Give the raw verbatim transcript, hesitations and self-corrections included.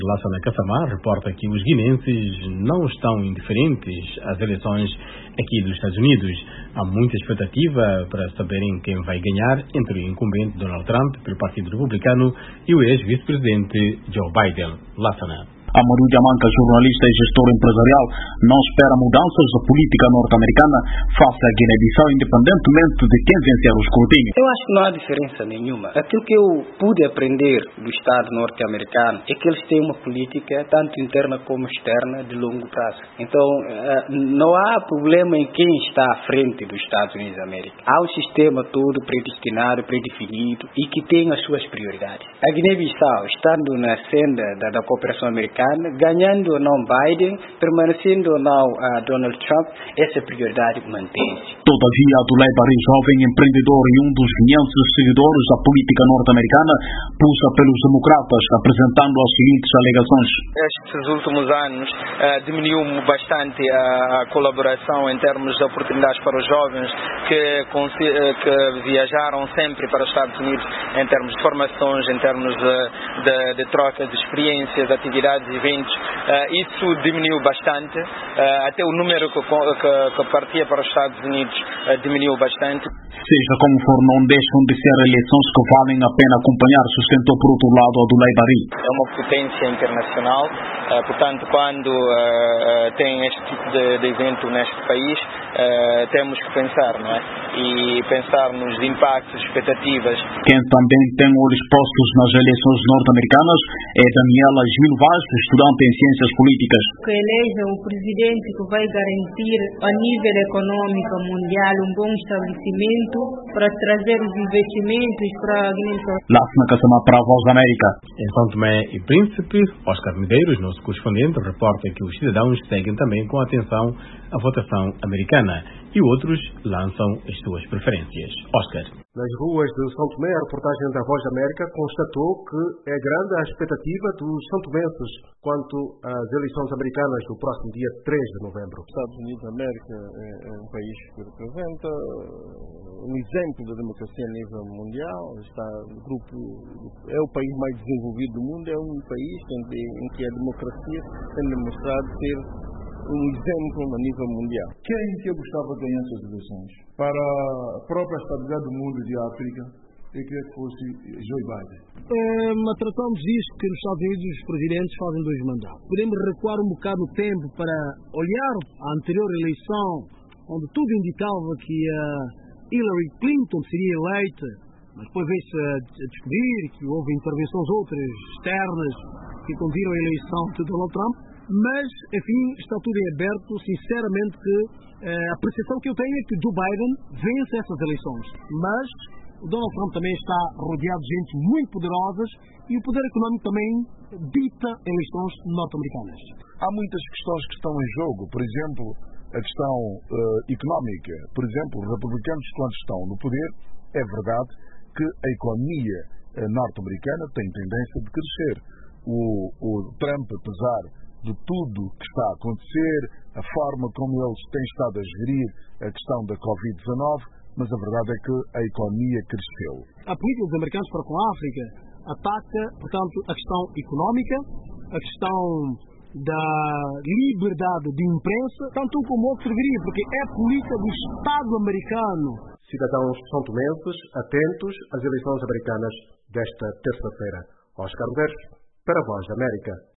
Lassana Kassamá reporta que os guineenses não estão indiferentes às eleições aqui dos Estados Unidos. Há muita expectativa para saberem quem vai ganhar entre o incumbente Donald Trump pelo Partido Republicano e o ex-vice-presidente Joe Biden. Lassana. Amadou Diamanca, jornalista e gestor empresarial, não espera mudanças da política norte-americana face à Guiné-Bissau, independentemente de quem vencer o escrutínio. Eu acho que não há diferença nenhuma. Aquilo que eu pude aprender do Estado norte-americano é que eles têm uma política, tanto interna como externa, de longo prazo. Então, não há problema em quem está à frente dos Estados Unidos da América. Há um sistema todo predestinado, predefinido e que tem as suas prioridades. A Guiné-Bissau, estando na senda da, da cooperação americana, ganhando ou não Biden, permanecendo ou não uh, Donald Trump, essa prioridade mantém-se. Todavia, Abdoulaye Bari, jovem empreendedor e um dos fiéis seguidores da política norte-americana, pulsa pelos democratas, apresentando as seguintes alegações. Estes últimos anos uh, diminuiu bastante a colaboração em termos de oportunidades para os jovens que, que viajaram sempre para os Estados Unidos em termos de formações, em termos de, de, de troca de experiências, atividades, eventos. Uh, isso diminuiu bastante, uh, até o número que, que, que partia para os Estados Unidos uh, diminuiu bastante. Seja como for, não deixam de ser eleições que valem a pena acompanhar, sustentou por outro lado Abdoulaye Bari. É uma potência internacional, uh, portanto, quando uh, tem este tipo de, de evento neste país, uh, temos que pensar, não é? E pensar nos impactos, expectativas. Quem também tem olhos postos nas eleições norte-americanas é Daniela Gil Vaz, estudante em Ciências Políticas. Que eleja um presidente que vai garantir a nível econômico mundial um bom estabelecimento para trazer os investimentos para a Guiné-Bissau. Lassana Kassamá para a Voz da América. Em São Tomé e Príncipe, Oscar Medeiros, nosso correspondente, reporta que os cidadãos seguem também com atenção a votação americana e outros lançam as suas preferências. Oscar. Nas ruas de São Tomé, a reportagem da Voz da América constatou que é grande a expectativa dos santomenses quanto às eleições americanas do próximo dia três de novembro. Os Estados Unidos da América é um país que representa um exemplo da democracia a nível mundial. Está no grupo, é o país mais desenvolvido do mundo, é um país em que a democracia tem demonstrado ser um exemplo a nível mundial. Quem que eu gostava de ganhar essas eleições? Para a própria estabilidade do mundo e de África, eu queria que fosse Joe Biden. É, tratamos isto que nos Estados Unidos os presidentes fazem dois mandatos. Podemos recuar um bocado no tempo para olhar a anterior eleição, onde tudo indicava que a Hillary Clinton seria eleita, mas depois veio-se a descobrir que houve intervenções outras externas que conduziram a eleição de Donald Trump. Mas, enfim, está tudo em aberto. Sinceramente, que eh, a percepção que eu tenho é que Joe Biden vence essas eleições. Mas o Donald Trump também está rodeado de gente muito poderosas e o poder econômico também dita eleições norte-americanas. Há muitas questões que estão em jogo. Por exemplo, a questão uh, económica. Por exemplo, os republicanos, quando estão no poder, é verdade que a economia uh, norte-americana tem tendência de crescer. O, o Trump, apesar de tudo que está a acontecer, a forma como eles têm estado a gerir a questão da covid dezanove, mas a verdade é que a economia cresceu. A política dos americanos para com a África ataca, portanto, a questão económica, a questão da liberdade de imprensa, tanto como outro serviria, porque é a política do Estado americano. Cidadãos santomenses atentos às eleições americanas desta terça-feira. Oscar Medeiros, para a Voz da América.